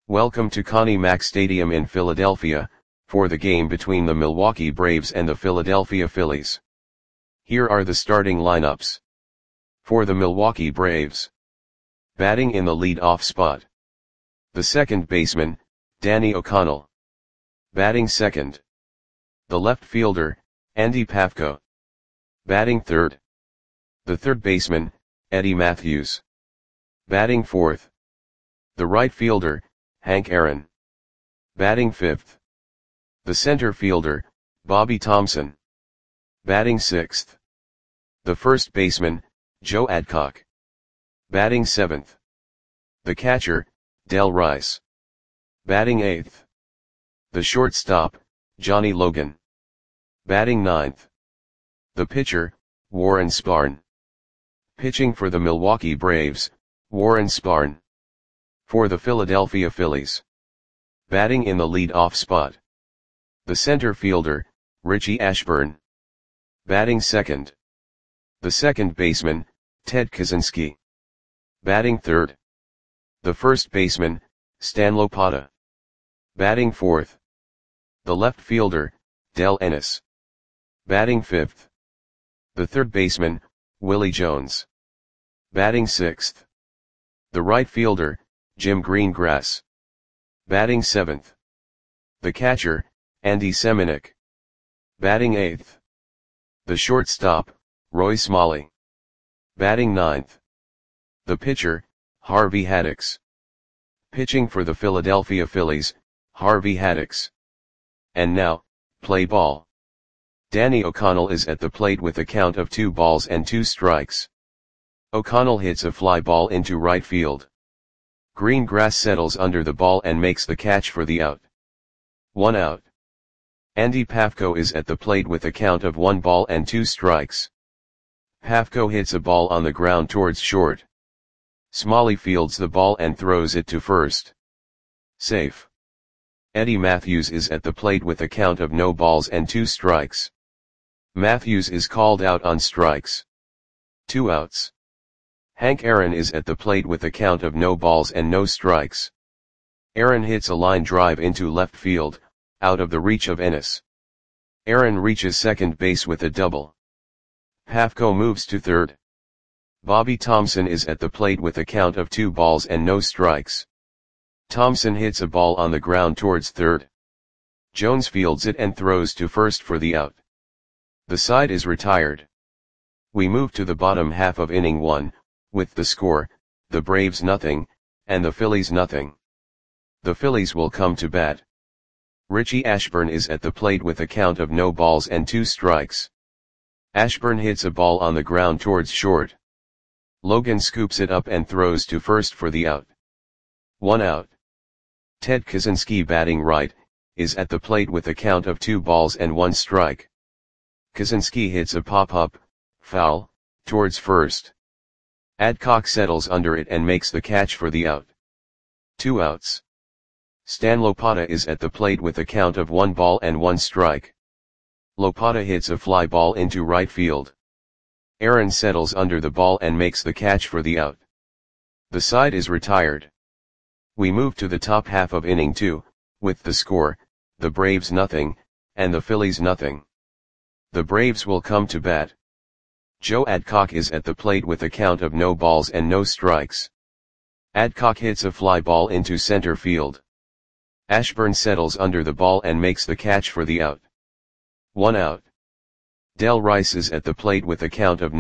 Welcome to Connie Mack Stadium in Philadelphia, for the game between the Milwaukee Braves and the Philadelphia Phillies. Here are the starting lineups. For the Milwaukee Braves. Batting in the lead-off spot. The second baseman, Danny O'Connell. Batting second. The left fielder, Andy Pafko. Batting third. The third baseman, Eddie Mathews. Batting fourth. The right fielder, Hank Aaron. Batting fifth. The center fielder, Bobby Thomson. Batting sixth. The first baseman, Joe Adcock. Batting seventh. The catcher, Del Rice. Batting eighth. The shortstop, Johnny Logan. Batting ninth. The pitcher, Warren Spahn. Pitching for the Milwaukee Braves, Warren Spahn. For the Philadelphia Phillies. Batting in the lead-off spot. The center fielder, Richie Ashburn. Batting second. The second baseman, Ted Kaczynski. Batting third. The first baseman, Stan Lopata. Batting fourth. The left fielder, Del Ennis. Batting fifth. The third baseman, Willie Jones. Batting sixth. The right fielder, Jim Greengrass. Batting seventh. The catcher, Andy Semenuk. Batting eighth. The shortstop, Roy Smalley. Batting ninth. The pitcher, Harvey Haddix. Pitching for the Philadelphia Phillies, Harvey Haddix. And now, play ball. Danny O'Connell is at the plate with a count of 2-2. O'Connell hits a fly ball into right field. Greengrass settles under the ball and makes the catch for the out. 1 out. Andy Pafko is at the plate with a count of 1-2. Pafko hits a ball on the ground towards short. Smalley fields the ball and throws it to first. Safe. Eddie Mathews is at the plate with a count of 0-2. Mathews is called out on strikes. 2 outs. Hank Aaron is at the plate with a count of 0-0. Aaron hits a line drive into left field, out of the reach of Ennis. Aaron reaches second base with a double. Pafko moves to third. Bobby Thomson is at the plate with a count of 2-0. Thomson hits a ball on the ground towards third. Jones fields it and throws to first for the out. The side is retired. We move to the bottom half of inning 1, with the score, the Braves 0, and the Phillies 0. The Phillies will come to bat. Richie Ashburn is at the plate with a count of 0-2. Ashburn hits a ball on the ground towards short. Logan scoops it up and throws to first for the out. 1 out. Ted Kaczynski, batting right, is at the plate with a count of 2-1. Kaczynski hits a pop-up, foul, towards first. Adcock settles under it and makes the catch for the out. 2 outs. Stan Lopata is at the plate with a count of 1-1. Lopata hits a fly ball into right field. Aaron settles under the ball and makes the catch for the out. The side is retired. We move to the top half of inning 2, with the score, the Braves 0, and the Phillies 0. The Braves will come to bat. Joe Adcock is at the plate with a count of 0-0. Adcock hits a fly ball into center field. Ashburn settles under the ball and makes the catch for the out. 1 out. Del Rice is at the plate with a count of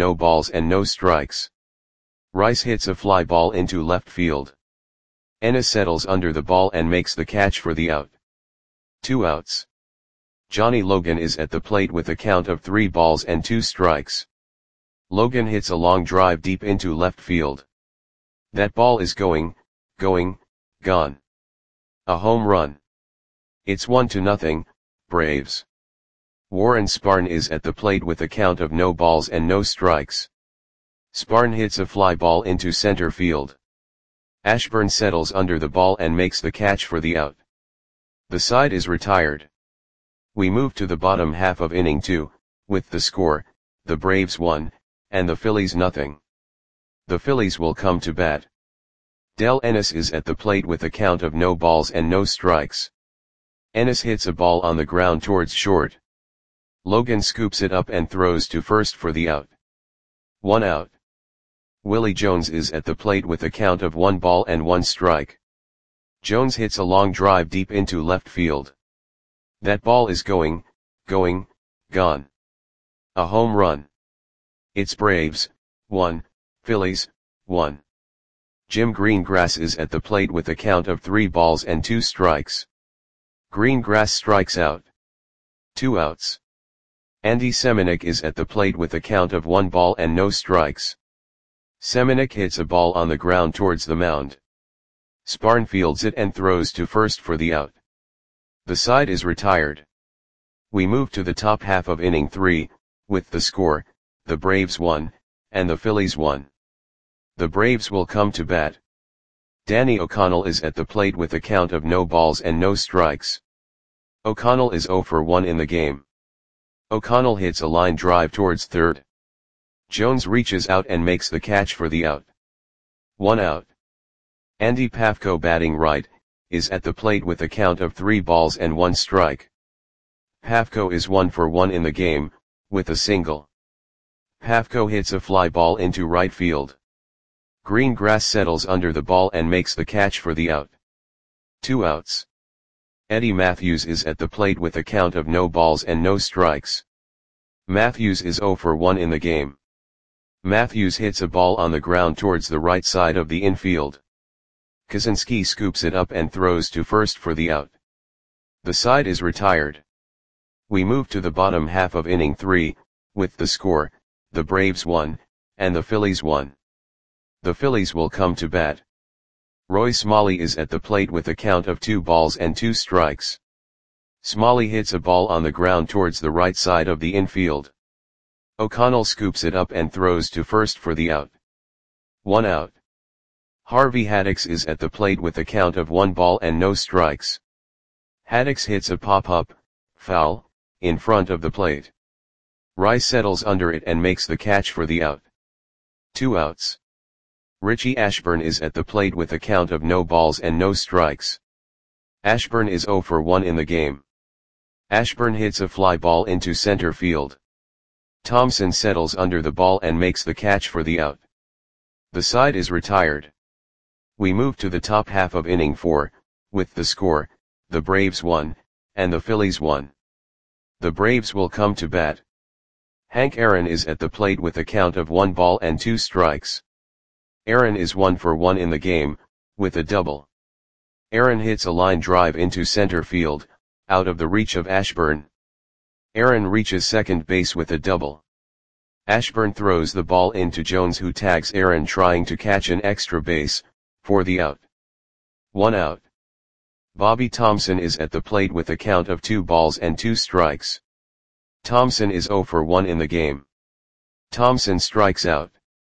0-0. Rice hits a fly ball into left field. Ennis settles under the ball and makes the catch for the out. 2 outs. Johnny Logan is at the plate with a count of 3-2. Logan hits a long drive deep into left field. That ball is gone. A home run. It's 1-0, Braves. Warren Spahn is at the plate with a count of 0-0. Spahn hits a fly ball into center field. Ashburn settles under the ball and makes the catch for the out. The side is retired. We move to the bottom half of inning 2, with the score, the Braves 1, and the Phillies 0. The Phillies will come to bat. Del Ennis is at the plate with a count of no balls and no strikes. Ennis hits a ball on the ground towards short. Logan scoops it up and throws to first for the out. 1 out. Willie Jones is at the plate with a count of 1 ball and 1 strike. Jones hits a long drive deep into left field. That ball is gone. A home run. It's Braves, 1, Phillies, 1. Jim Greengrass is at the plate with a count of 3 balls and 2 strikes. Greengrass strikes out. 2 outs. Andy Semenuk is at the plate with a count of 1 ball and no strikes. Semenuk hits a ball on the ground towards the mound. Sparn fields it and throws to first for the out. The side is retired. We move to the top half of inning 3, with the score, the Braves 1, and the Phillies 1. The Braves will come to bat. Danny O'Connell is at the plate with a count of no balls and no strikes. O'Connell is 0 for 1 in the game. O'Connell hits a line drive towards third. Jones reaches out and makes the catch for the out. 1 out. Andy Pafko, batting right, is at the plate with a count of 3 balls and 1 strike. Pafko is 1 for 1 in the game, with a single. Pafko hits a fly ball into right field. Greengrass settles under the ball and makes the catch for the out. 2 outs. Eddie Matthews is at the plate with a count of no balls and no strikes. Matthews is 0 for 1 in the game. Matthews hits a ball on the ground towards the right side of the infield. Kaczynski scoops it up and throws to first for the out. The side is retired. We move to the bottom half of inning 3, with the score, the Braves 1, and the Phillies 1. The Phillies will come to bat. Roy Smalley is at the plate with a count of 2 balls and 2 strikes. Smalley hits a ball on the ground towards the right side of the infield. O'Connell scoops it up and throws to first for the out. 1 out. Harvey Haddix is at the plate with a count of 1 ball and no strikes. Haddix hits a pop-up, foul, in front of the plate. Rice settles under it and makes the catch for the out. 2 outs. Richie Ashburn is at the plate with a count of no balls and no strikes. Ashburn is 0 for 1 in the game. Ashburn hits a fly ball into center field. Thompson settles under the ball and makes the catch for the out. The side is retired. We move to the top half of inning 4, with the score, the Braves 1, and the Phillies 1. The Braves will come to bat. Hank Aaron is at the plate with a count of 1 ball and 2 strikes. Aaron is 1 for 1 in the game, with a double. Aaron hits a line drive into center field, out of the reach of Ashburn. Aaron reaches second base with a double. Ashburn throws the ball into Jones, who tags Aaron trying to catch an extra base, for the out. 1 out. Bobby Thompson is at the plate with a count of 2 balls and 2 strikes. Thompson is 0 for 1 in the game. Thompson strikes out.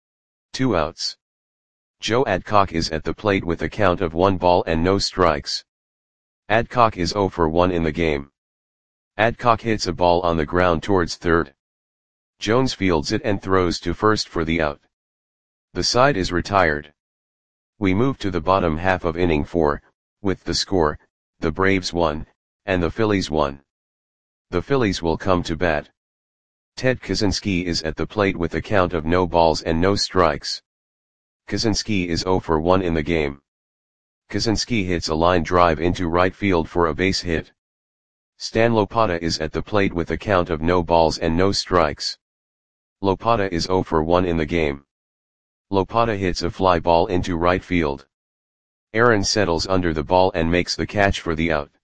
2 outs. Joe Adcock is at the plate with a count of 1 ball and no strikes. Adcock is 0 for 1 in the game. Adcock hits a ball on the ground towards third. Jones fields it and throws to first for the out. The side is retired. We move to the bottom half of inning 4, with the score, the Braves 1, and the Phillies 1. The Phillies will come to bat. Ted Kaczynski is at the plate with a count of no balls and no strikes. Kaczynski is 0 for 1 in the game. Kaczynski hits a line drive into right field for a base hit. Stan Lopata is at the plate with a count of no balls and no strikes. Lopata is 0 for 1 in the game. Lopata hits a fly ball into right field. Aaron settles under the ball and makes the catch for the out.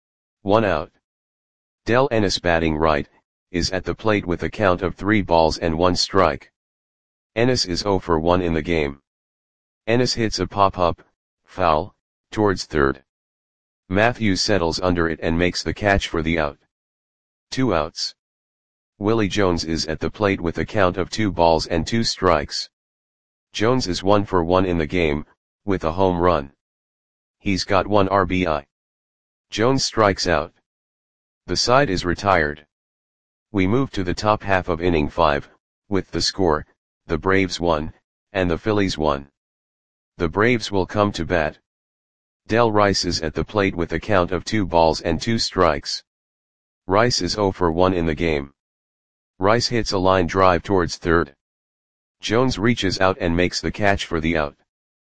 1 out. Del Ennis, batting right, is at the plate with a count of 3 balls and 1 strike. Ennis is 0 for 1 in the game. Ennis hits a pop-up, foul, towards third. Matthews settles under it and makes the catch for the out. 2 outs. Willie Jones is at the plate with a count of 2 balls and 2 strikes. Jones is 1 for 1 in the game, with a home run. He's got 1 RBI. Jones strikes out. The side is retired. We move to the top half of inning 5, with the score, the Braves 1, and the Phillies 1. The Braves will come to bat. Del Rice is at the plate with a count of 2 balls and 2 strikes. Rice is 0 for 1 in the game. Rice hits a line drive towards third. Jones reaches out and makes the catch for the out.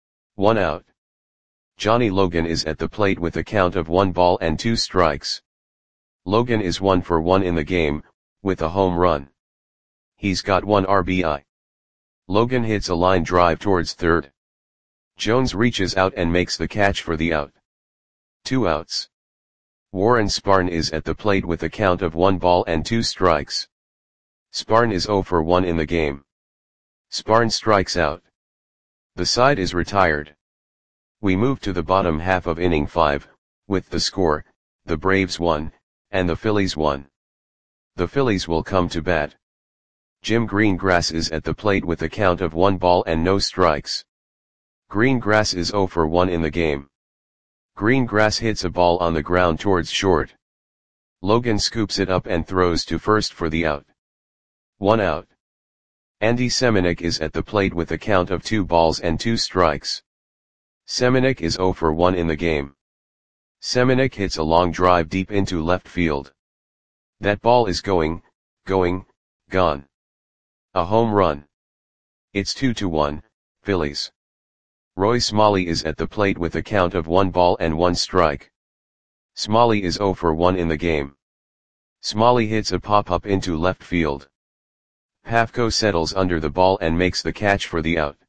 1 out. Johnny Logan is at the plate with a count of 1 ball and 2 strikes. Logan is 1 for 1 in the game, with a home run. He's got 1 RBI. Logan hits a line drive towards third. Jones reaches out and makes the catch for the out. 2 outs. Warren Spahn is at the plate with a count of 1 ball and 2 strikes. Spahn is 0 for 1 in the game. Spahn strikes out. The side is retired. We move to the bottom half of inning 5, with the score, the Braves 1, and the Phillies 1. The Phillies will come to bat. Jim Greengrass is at the plate with a count of 1 ball and no strikes. Greengrass is 0 for 1 in the game. Greengrass hits a ball on the ground towards short. Logan scoops it up and throws to first for the out. 1 out. Andy Semenuk is at the plate with a count of 2 balls and 2 strikes. Semenuk is 0 for 1 in the game. Semenuk hits a long drive deep into left field. That ball is going, gone. A home run. It's 2-1, Phillies. Roy Smalley is at the plate with a count of 1 ball and 1 strike. Smalley is 0 for 1 in the game. Smalley hits a pop-up into left field. Pafko settles under the ball and makes the catch for the out.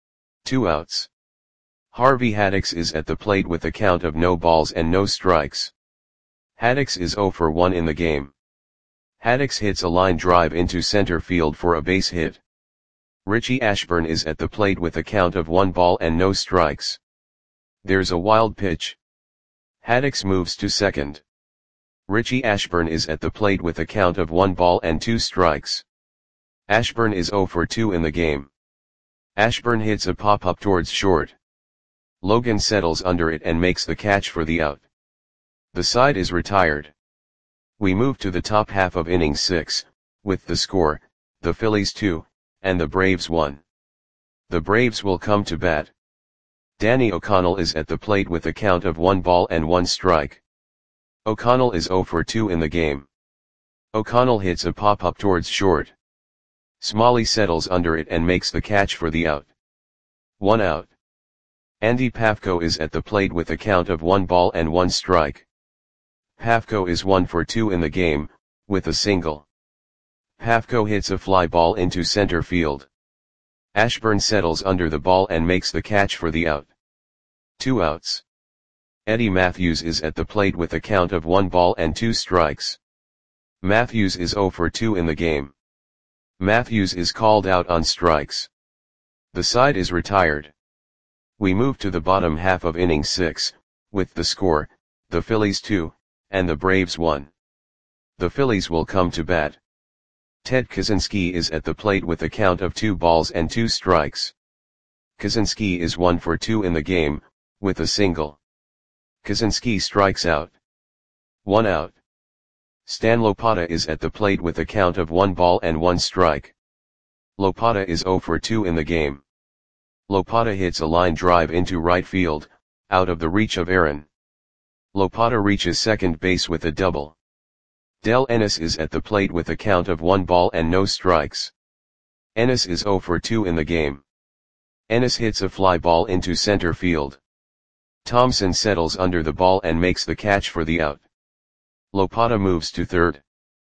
2 outs. Harvey Haddix is at the plate with a count of no balls and no strikes. Haddix is 0 for 1 in the game. Haddix hits a line drive into center field for a base hit. Richie Ashburn is at the plate with a count of 1 ball and no strikes. There's a wild pitch. Haddix moves to second. Richie Ashburn is at the plate with a count of 1 ball and 2 strikes. Ashburn is 0 for 2 in the game. Ashburn hits a pop-up towards short. Logan settles under it and makes the catch for the out. The side is retired. We move to the top half of inning 6, with the score, the Phillies 2, and the Braves 1. The Braves will come to bat. Danny O'Connell is at the plate with a count of 1 ball and 1 strike. O'Connell is 0 for 2 in the game. O'Connell hits a pop-up towards short. Smalley settles under it and makes the catch for the out. 1 out. Andy Pafko is at the plate with a count of 1 ball and 1 strike. Pafko is 1 for 2 in the game, with a single. Pafko hits a fly ball into center field. Ashburn settles under the ball and makes the catch for the out. 2 outs. Eddie Matthews is at the plate with a count of 1 ball and 2 strikes. Matthews is 0 for 2 in the game. Matthews is called out on strikes. The side is retired. We move to the bottom half of inning 6, with the score, the Phillies 2, and the Braves 1. The Phillies will come to bat. Ted Kaczynski is at the plate with a count of 2 balls and 2 strikes. Kaczynski is 1 for 2 in the game, with a single. Kaczynski strikes out. 1 out. Stan Lopata is at the plate with a count of 1 ball and 1 strike. Lopata is 0 for 2 in the game. Lopata hits a line drive into right field, out of the reach of Aaron. Lopata reaches second base with a double. Del Ennis is at the plate with a count of 1 ball and no strikes. Ennis is 0 for 2 in the game. Ennis hits a fly ball into center field. Thompson settles under the ball and makes the catch for the out. Lopata moves to third.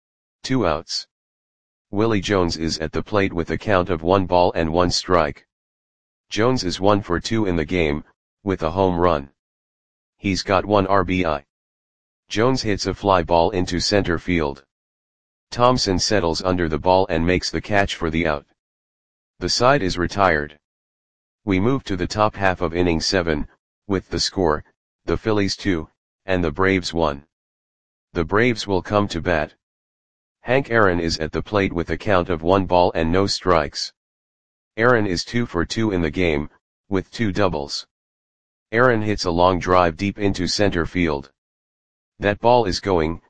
2 outs. Willie Jones is at the plate with a count of 1 ball and 1 strike. Jones is 1 for 2 in the game, with a home run. He's got 1 RBI. Jones hits a fly ball into center field. Thompson settles under the ball and makes the catch for the out. The side is retired. We move to the top half of inning 7, with the score, the Phillies 2, and the Braves 1. The Braves will come to bat. Hank Aaron is at the plate with a count of 1 ball and no strikes. Aaron is 2 for 2 in the game, with 2 doubles. Aaron hits a long drive deep into center field. That ball is going,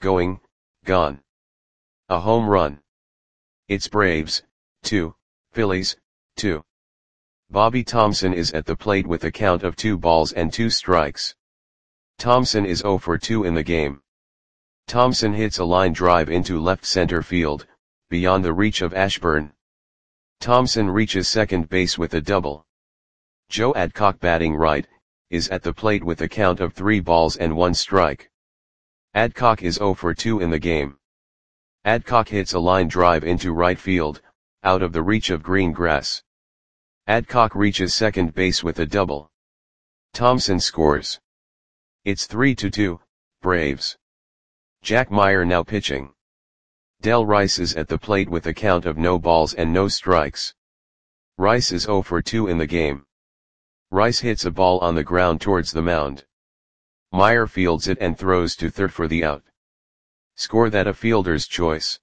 gone. A home run. It's Braves, 2, Phillies, 2. Bobby Thomson is at the plate with a count of 2 balls and 2 strikes. Thomson is 0 for 2 in the game. Thomson hits a line drive into left center field, beyond the reach of Ashburn. Thomson reaches second base with a double. Joe Adcock, batting right, is at the plate with a count of 3 balls and 1 strike. Adcock is 0 for 2 in the game. Adcock hits a line drive into right field, out of the reach of green grass. Adcock reaches second base with a double. Thomson scores. It's 3-2, Braves. Jack Meyer now pitching. Del Rice is at the plate with a count of no balls and no strikes. Rice is 0 for 2 in the game. Rice hits a ball on the ground towards the mound. Meyer fields it and throws to third for the out. Score that a fielder's choice.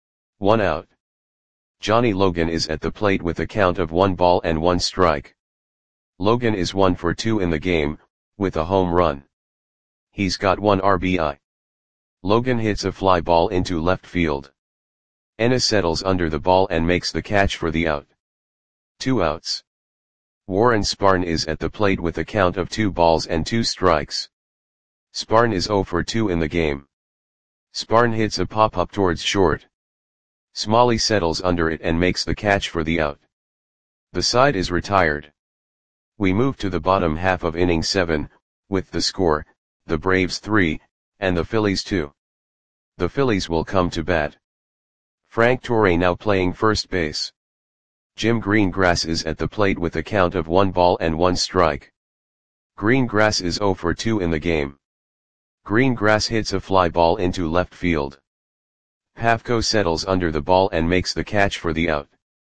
1 out. Johnny Logan is at the plate with a count of 1 ball and 1 strike. Logan is 1 for 2 in the game, with a home run. He's got 1 RBI. Logan hits a fly ball into left field. Ennis settles under the ball and makes the catch for the out. 2 outs. Warren Sparn is at the plate with a count of 2 balls and 2 strikes. Sparn is 0 for 2 in the game. Sparn hits a pop-up towards short. Smalley settles under it and makes the catch for the out. The side is retired. We move to the bottom half of inning 7, with the score, the Braves 3, and the Phillies 2. The Phillies will come to bat. Frank Torre now playing first base. Jim Greengrass is at the plate with a count of 1 ball and 1 strike. Greengrass is 0 for 2 in the game. Greengrass hits a fly ball into left field. Pafko settles under the ball and makes the catch for the out.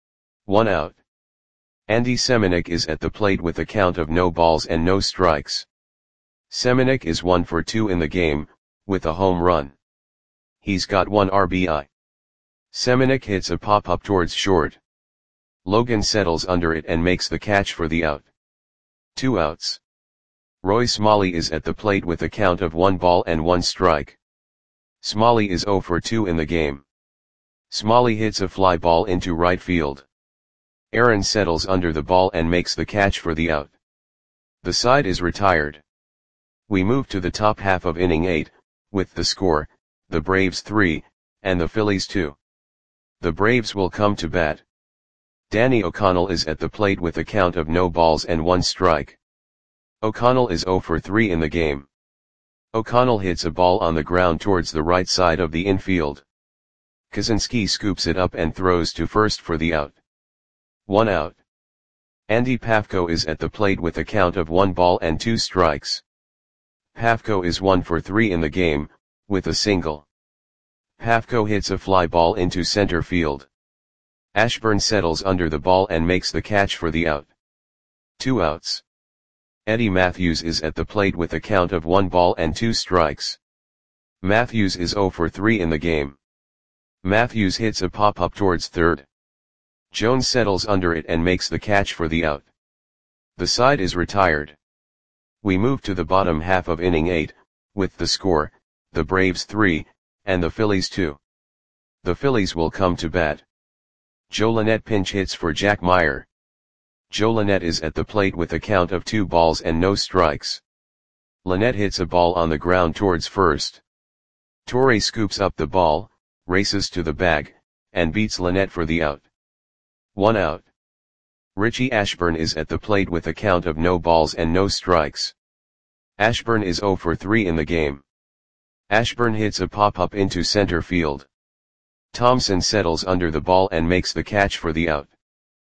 1 out. Andy Semenuk is at the plate with a count of no balls and no strikes. Semenuk is 1 for 2 in the game, with a home run. He's got 1 RBI. Semenuk hits a pop-up towards short. Logan settles under it and makes the catch for the out. 2 outs. Roy Smalley is at the plate with a count of 1 ball and 1 strike. Smalley is 0 for 2 in the game. Smalley hits a fly ball into right field. Aaron settles under the ball and makes the catch for the out. The side is retired. We move to the top half of inning 8, with the score, the Braves 3, and the Phillies 2. The Braves will come to bat. Danny O'Connell is at the plate with a count of no balls and 1 strike. O'Connell is 0 for 3 in the game. O'Connell hits a ball on the ground towards the right side of the infield. Kaczynski scoops it up and throws to first for the out. 1 out. Andy Pafko is at the plate with a count of 1 ball and 2 strikes. Pafko is 1 for 3 in the game, with a single. Pafko hits a fly ball into center field. Ashburn settles under the ball and makes the catch for the out. 2 outs. Eddie Matthews is at the plate with a count of 1 ball and 2 strikes. Matthews is 0 for 3 in the game. Matthews hits a pop-up towards third. Jones settles under it and makes the catch for the out. The side is retired. We move to the bottom half of inning 8, with the score, the Braves 3, and the Phillies 2. The Phillies will come to bat. Joe Lynette pinch hits for Jack Meyer. Joe Lynette is at the plate with a count of 2 balls and no strikes. Lynette hits a ball on the ground towards first. Torre scoops up the ball, races to the bag, and beats Lynette for the out. 1 out. Richie Ashburn is at the plate with a count of no balls and no strikes. Ashburn is 0 for 3 in the game. Ashburn hits a pop-up into center field. Thomson settles under the ball and makes the catch for the out.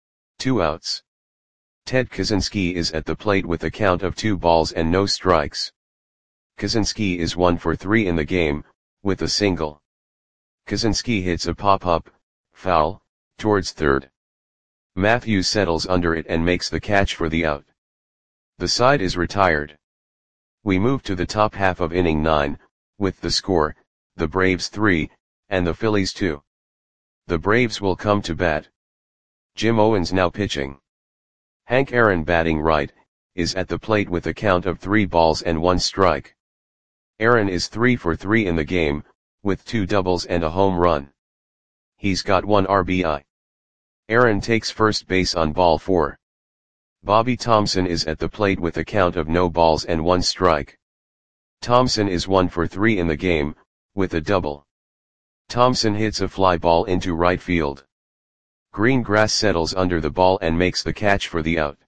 2 outs. Ted Kaczynski is at the plate with a count of 2 balls and no strikes. Kaczynski is 1 for 3 in the game, with a single. Kaczynski hits a pop-up, foul, towards third. Matthews settles under it and makes the catch for the out. The side is retired. We move to the top half of inning 9, with the score, the Braves 3, and the Phillies 2. The Braves will come to bat. Jim Owens now pitching. Hank Aaron, batting right, is at the plate with a count of 3 balls and 1 strike. Aaron is 3 for 3 in the game, with 2 doubles and a home run. He's got 1 RBI. Aaron takes first base on ball 4. Bobby Thompson is at the plate with a count of no balls and 1 strike. Thompson is 1 for 3 in the game, with a double. Thompson hits a fly ball into right field. Green grass settles under the ball and makes the catch for the out.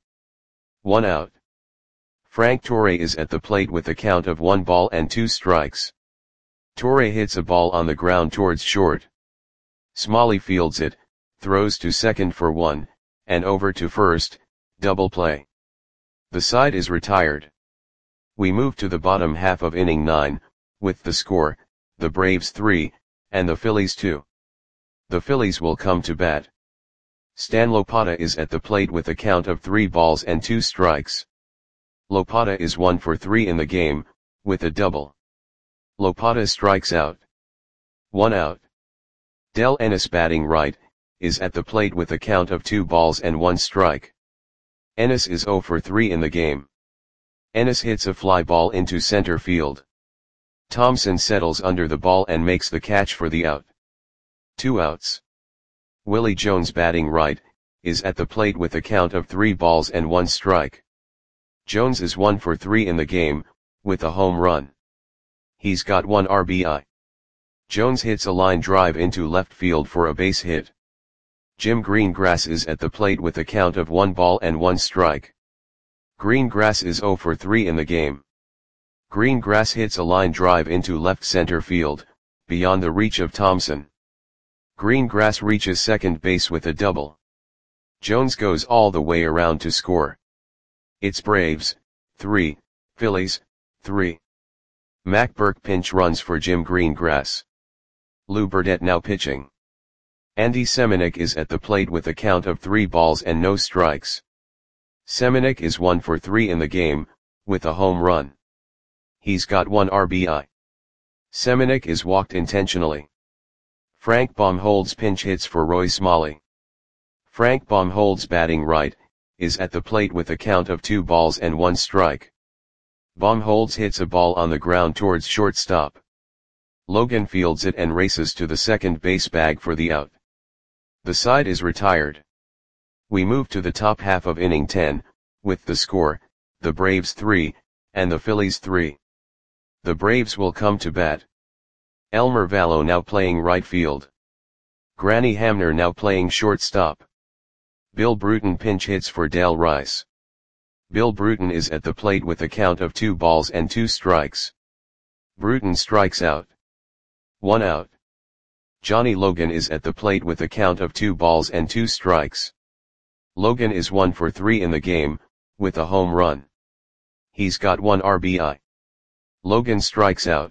1 out. Frank Torre is at the plate with a count of 1 ball and 2 strikes. Torre hits a ball on the ground towards short. Smalley fields it, throws to second for 1, and over to first, double play. The side is retired. We move to the bottom half of inning 9, with the score, the Braves 3, and the Phillies 2. The Phillies will come to bat. Stan Lopata is at the plate with a count of 3 balls and 2 strikes. Lopata is 1 for 3 in the game, with a double. Lopata strikes out. 1 out. Del Ennis, batting right, is at the plate with a count of 2 balls and 1 strike. Ennis is 0 for 3 in the game. Ennis hits a fly ball into center field. Thompson settles under the ball and makes the catch for the out. 2 outs. Willie Jones, batting right, is at the plate with a count of 3 balls and 1 strike. Jones is 1 for 3 in the game, with a home run. He's got 1 RBI. Jones hits a line drive into left field for a base hit. Jim Greengrass is at the plate with a count of 1 ball and 1 strike. Greengrass is 0 for 3 in the game. Greengrass hits a line drive into left center field, beyond the reach of Thompson. Greengrass reaches second base with a double. Jones goes all the way around to score. It's Braves 3, Phillies 3. Mac Burke pinch runs for Jim Greengrass. Lou Burdett now pitching. Andy Semenuk is at the plate with a count of 3 balls and no strikes. Semenuk is 1 for 3 in the game, with a home run. He's got 1 RBI. Semenuk is walked intentionally. Frank Baumholtz pinch hits for Roy Smalley. Frank Baumholtz, batting right, is at the plate with a count of 2 balls and 1 strike. Baumholtz hits a ball on the ground towards shortstop. Logan fields it and races to the second base bag for the out. The side is retired. We move to the top half of inning 10, with the score, the Braves 3, and the Phillies 3. The Braves will come to bat. Elmer Vallow now playing right field. Granny Hamner now playing shortstop. Bill Bruton pinch hits for Dale Rice. Bill Bruton is at the plate with a count of 2 balls and 2 strikes. Bruton strikes out. 1 out. Johnny Logan is at the plate with a count of 2 balls and 2 strikes. Logan is 1 for 3 in the game, with a home run. He's got 1 RBI. Logan strikes out.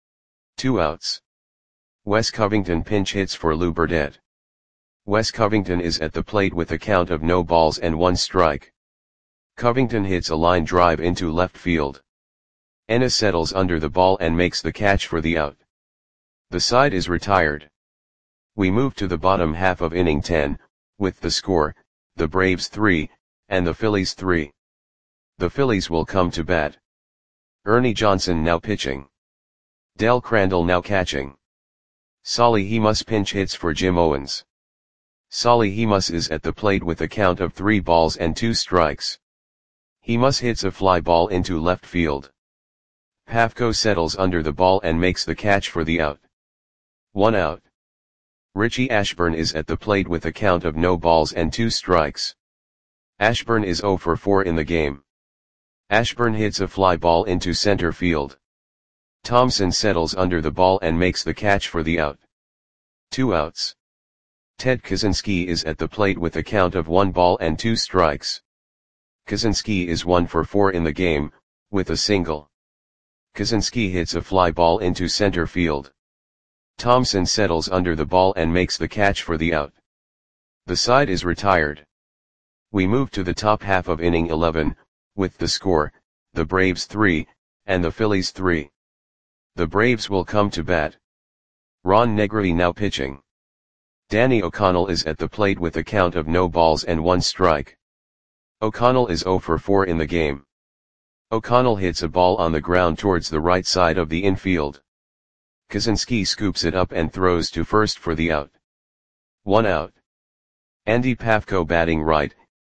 2 outs. Wes Covington pinch hits for Lou Burdett. Wes Covington is at the plate with a count of no balls and 1 strike. Covington hits a line drive into left field. Ennis settles under the ball and makes the catch for the out. The side is retired. We move to the bottom half of inning 10, with the score, the Braves 3, and the Phillies 3. The Phillies will come to bat. Ernie Johnson now pitching. Del Crandall now catching. Solly Hemus pinch hits for Jim Owens. Solly Hemus is at the plate with a count of 3 balls and 2 strikes. Hemus hits a fly ball into left field. Pafko settles under the ball and makes the catch for the out. 1 out. Richie Ashburn is at the plate with a count of no balls and 2 strikes. Ashburn is 0 for 4 in the game. Ashburn hits a fly ball into center field. Thompson settles under the ball and makes the catch for the out. 2 outs. Ted Kaczynski is at the plate with a count of 1 ball and 2 strikes. Kaczynski is 1 for 4 in the game, with a single. Kaczynski hits a fly ball into center field. Thompson settles under the ball and makes the catch for the out. The side is retired. We move to the top half of inning 11, with the score, the Braves 3, and the Phillies 3. The Braves will come to bat. Ron Negri now pitching. Danny O'Connell is at the plate with a count of no balls and 1 strike. O'Connell is 0 for 4 in the game. O'Connell hits a ball on the ground towards the right side of the infield. Kaczynski scoops it up and throws to first for the out. 1 out. Andy Pafko batting right,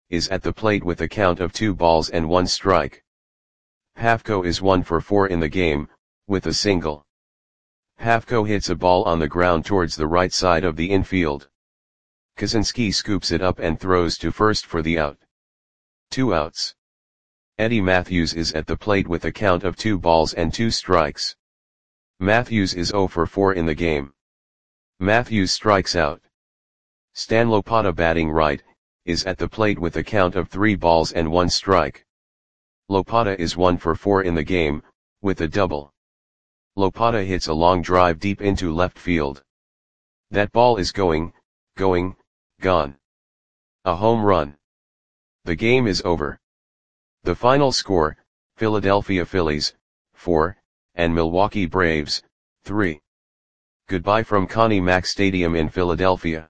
is at the plate with a count of 2 balls and 1 strike. Pafko is 1 for 4 in the game, with a single. Pafko hits a ball on the ground towards the right side of the infield. Kaczynski scoops it up and throws to first for the out. 2 outs. Eddie Mathews is at the plate with a count of 2 balls and 2 strikes. Mathews is 0 for 4 in the game. Mathews strikes out. Stan Lopata, batting right, is at the plate with a count of 3 balls and 1 strike. Lopata is 1 for 4 in the game, with a double. Lopata hits a long drive deep into left field. That ball is going, gone. A home run. The game is over. The final score, Philadelphia Phillies, 4, and Milwaukee Braves, 3. Goodbye from Connie Mack Stadium in Philadelphia.